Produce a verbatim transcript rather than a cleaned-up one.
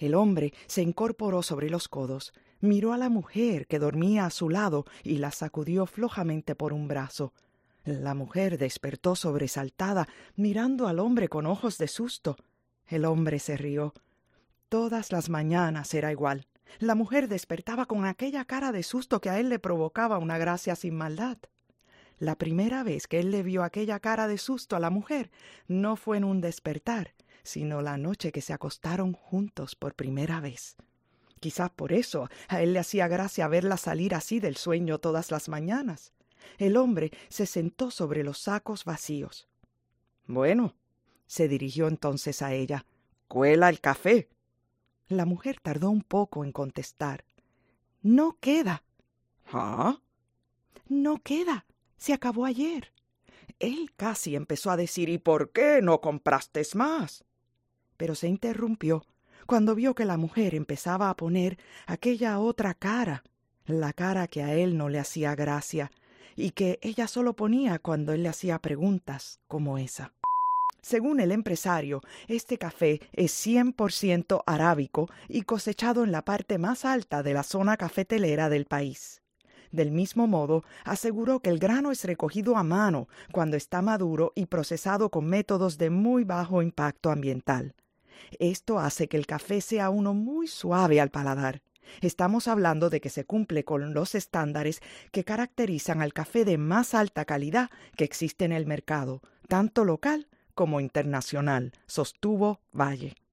El hombre se incorporó sobre los codos, miró a la mujer que dormía a su lado y la sacudió flojamente por un brazo. La mujer despertó sobresaltada, mirando al hombre con ojos de susto. El hombre se rió. Todas las mañanas era igual. La mujer despertaba con aquella cara de susto que a él le provocaba una gracia sin maldad. La primera vez que él le vio aquella cara de susto a la mujer no fue en un despertar, sino la noche que se acostaron juntos por primera vez. Quizás por eso a él le hacía gracia verla salir así del sueño todas las mañanas. El hombre se sentó sobre los sacos vacíos. «Bueno», se dirigió entonces a ella, «cuela el café». La mujer tardó un poco en contestar. «No queda». «¿Ah?» «No queda. Se acabó ayer». Él casi empezó a decir, «¿Y por qué no compraste más?». Pero se interrumpió cuando vio que la mujer empezaba a poner aquella otra cara, la cara que a él no le hacía gracia y que ella solo ponía cuando él le hacía preguntas como esa. Según el empresario, este café es cien por ciento arábico y cosechado en la parte más alta de la zona cafetelera del país. Del mismo modo, aseguró que el grano es recogido a mano cuando está maduro y procesado con métodos de muy bajo impacto ambiental. Esto hace que el café sea uno muy suave al paladar. Estamos hablando de que se cumple con los estándares que caracterizan al café de más alta calidad que existe en el mercado, tanto local como internacional, sostuvo Valle.